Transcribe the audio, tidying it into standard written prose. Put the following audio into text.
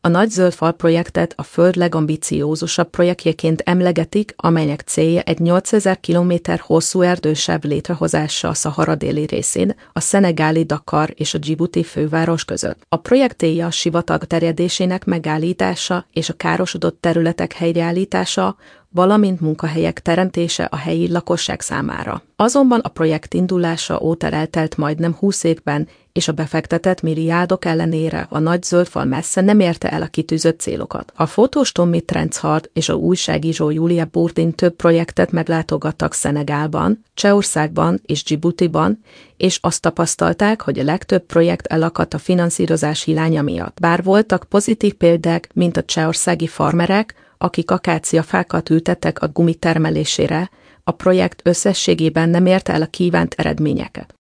A Nagy Zöld Fal projektet a Föld legambiciózusabb projektjeként emlegetik, amelynek célja egy 8000 km hosszú erdősáv létrehozása a Szahara déli részén, a szenegáli Dakar és a Dzsibuti főváros között. A projekt célja a sivatag terjedésének megállítása és a károsodott területek helyreállítása, valamint munkahelyek teremtése a helyi lakosság számára. Azonban a projekt indulása óta eltelt majdnem 20 évben, és a befektetett milliárdok ellenére a Nagy Zöld Fal messze nem érte el a kitűzött célokat. A fotós Tommy Trenchard és a újságíró Julia Bourdin több projektet meglátogattak Szenegálban, Csehországban és Dzsibutiban, és azt tapasztalták, hogy a legtöbb projekt elakadt a finanszírozás hiánya miatt. Bár voltak pozitív példák, mint a csehországi farmerek, akik akáciafákat ültettek a gumi termelésére, a projekt összességében nem érte el a kívánt eredményeket.